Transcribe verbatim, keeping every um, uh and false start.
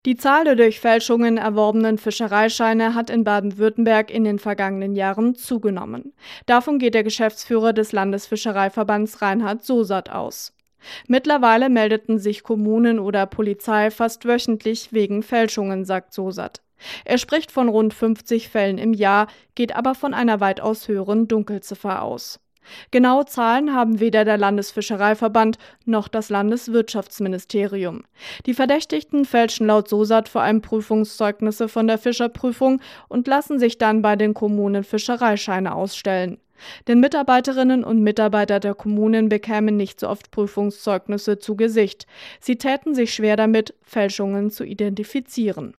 Die Zahl der durch Fälschungen erworbenen Fischereischeine hat in Baden-Württemberg in den vergangenen Jahren zugenommen. Davon geht der Geschäftsführer des Landesfischereiverbands Reinhard Sosat aus. Mittlerweile meldeten sich Kommunen oder Polizei fast wöchentlich wegen Fälschungen, sagt Sosat. Er spricht von rund fünfzig Fällen im Jahr, geht aber von einer weitaus höheren Dunkelziffer aus. Genaue Zahlen haben weder der Landesfischereiverband noch das Landeswirtschaftsministerium. Die Verdächtigten fälschen laut Sosat vor allem Prüfungszeugnisse von der Fischerprüfung und lassen sich dann bei den Kommunen Fischereischeine ausstellen. Denn Mitarbeiterinnen und Mitarbeiter der Kommunen bekämen nicht so oft Prüfungszeugnisse zu Gesicht. Sie täten sich schwer damit, Fälschungen zu identifizieren.